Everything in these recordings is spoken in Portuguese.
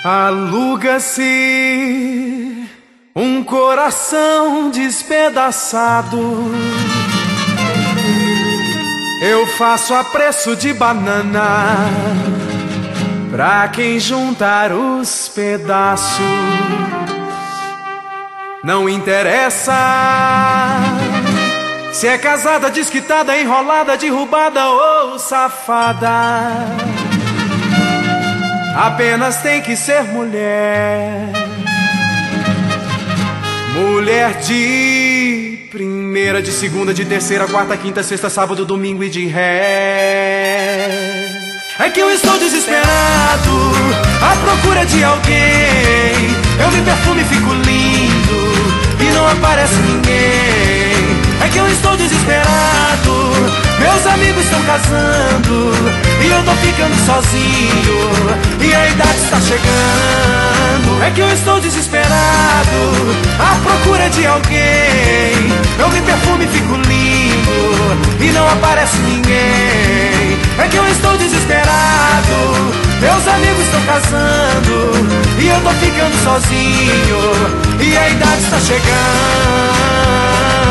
Aluga-se um coração despedaçado. Eu faço a preço de banana pra quem juntar os pedaços. Não interessa se é casada, desquitada, enrolada, derrubada ou safada. Apenas tem que ser mulher. Mulher de primeira, de segunda, de terceira, quarta, quinta, sexta, sábado, domingo e de ré. É que eu estou desesperado à procura de alguém. Eu me perfumo e fico lindo e não aparece ninguém. É que eu estou desesperado, meus amigos estão casando e eu tô ficando sozinho e a idade está chegando. É que eu estou desesperado à procura de alguém. Eu me perfumo e fico lindo e não aparece ninguém. É que eu estou desesperado, meus amigos estão casando e eu tô ficando sozinho e a idade está chegando.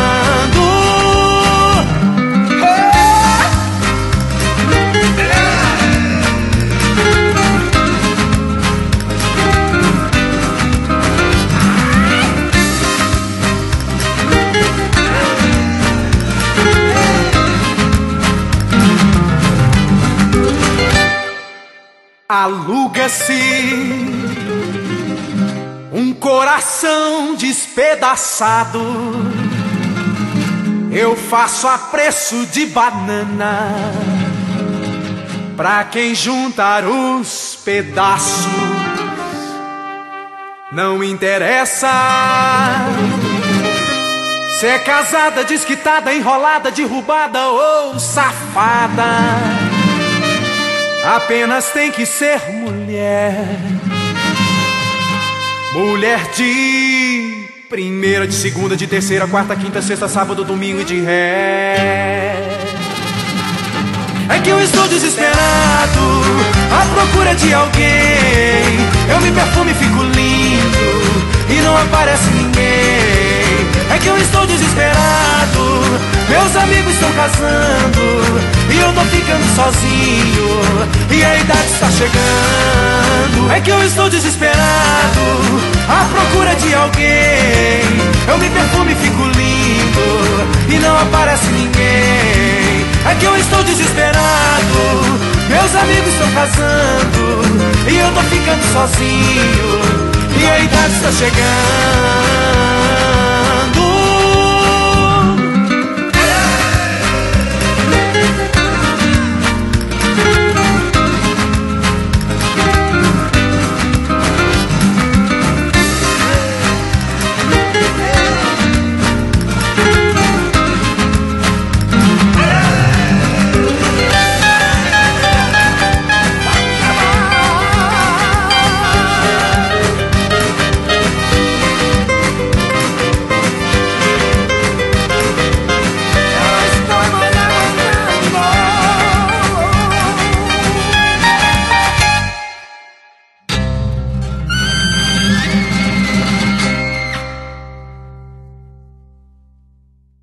Aluga-se um coração despedaçado. Eu faço a preço de banana pra quem juntar os pedaços. Não interessa se é casada, desquitada, enrolada, derrubada ou safada. Apenas tem que ser mulher. Mulher de primeira, de segunda, de terceira, quarta, quinta, sexta, sábado, domingo e de ré. É que eu estou desesperado à procura de alguém. Eu me perfumo e fico lindo e não aparece ninguém. É que eu estou desesperado, meus amigos estão casando e eu tô ficando sozinho e a idade está chegando. É que eu estou desesperado à procura de alguém. Eu me perfumo e fico lindo e não aparece ninguém. É que eu estou desesperado, meus amigos estão casando e eu tô ficando sozinho e a idade está chegando.